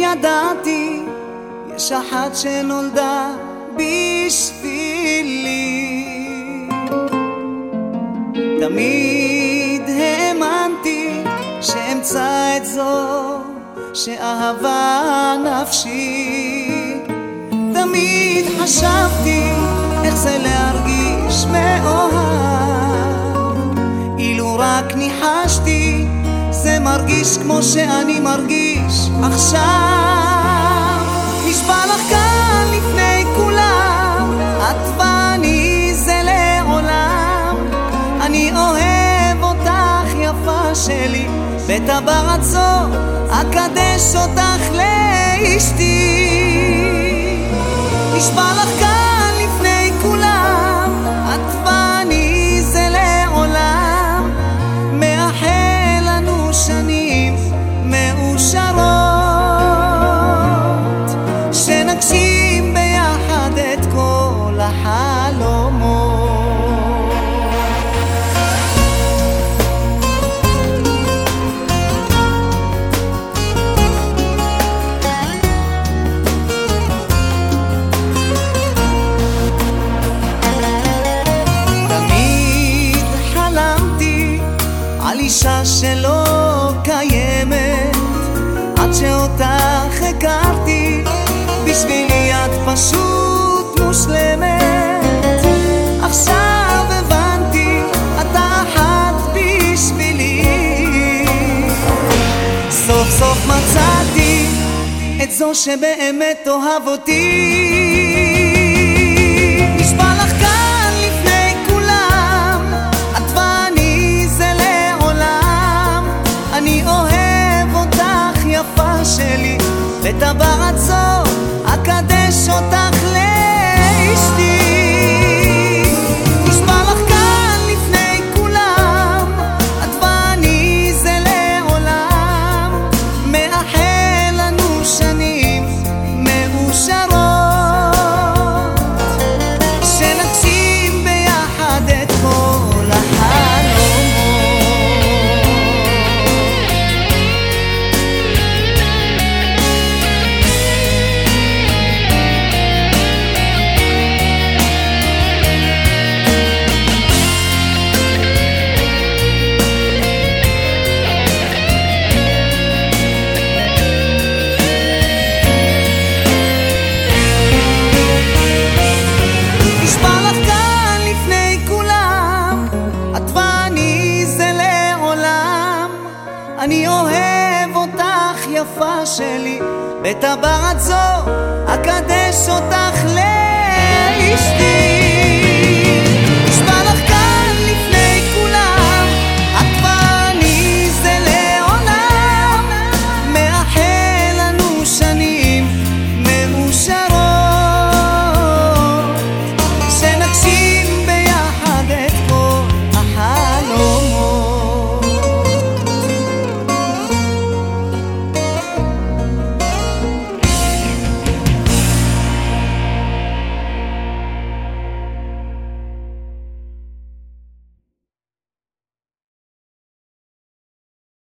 ידעתי, יש אחת שנולדה בשבילי. תמיד האמנתי שאמצא את זו שאהבה נפשי. תמיד חשבתי איך זה להרגיש מאוהב, אילו רק ניחשתי זה מרגיש כמו שאני מרגיש עכשיו. נשבע לך כאן לפני כולם, את ואני זה לעולם. אני אוהב אותך יפה שלי, בטבעת זו אקדש אותך לאשתי. נשבע לך כאן לפני כולם, את ואני זה לעולם. מאחל לנו שנים מאושרות, שנגשים ביחד את כל החלומות. על אישה שלא קיימת, עד שאותך הכרתי, בשבילי את פשוט מושלמת. עכשיו הבנתי, את אחת בשבילי. סוף סוף מצאתי את זו שבאמת אוהב אותי. נשבע לך כאן לפני כולם, את ואני זה לעולם. אני אוהב אותך יפה שלי, בטבעת זו אקדש אותך לאשתי. נשבע לך כאן לפני כולם, את ואני זה לעולם. מאחל לנו שנים מאושרות, שנגשים ביחד את כל החלומות. אני אוהב אותך יפה שלי, בטבעת זו אקדש אותך לאשתי.